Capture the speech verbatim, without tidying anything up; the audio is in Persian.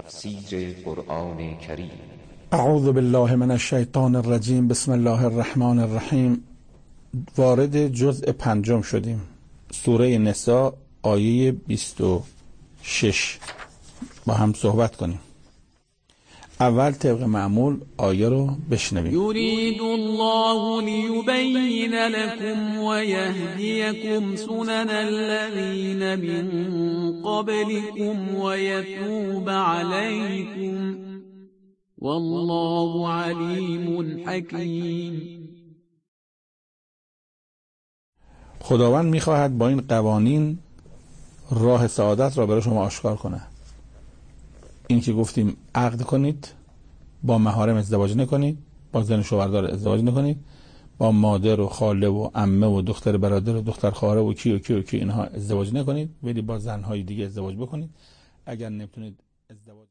تفسیر قرآن کریم. اعوذ بالله من الشیطان الرجیم. بسم الله الرحمن الرحیم. وارد جزء پنجم شدیم. سوره نساء آیه بیست و شش با هم صحبت کنیم. اول طبق معمول آیه رو بشنویم. یرید الله لیبین لكم ویهدیکم سنن الذین من قبلكم ویتوب علیکم والله علیم حکیم. خداوند میخواهد با این قوانین راه سعادت را برای شما آشکار کنه. این که گفتیم عقد کنید، با محارم ازدواج نکنید، با زن شوهردار ازدواج نکنید، با مادر و خاله و عمه و دختر برادر و دختر خواهر و کی و کی و کی اینها ازدواج نکنید، ولی با زنهای دیگه ازدواج بکنید. اگر نمیتونید ازدواج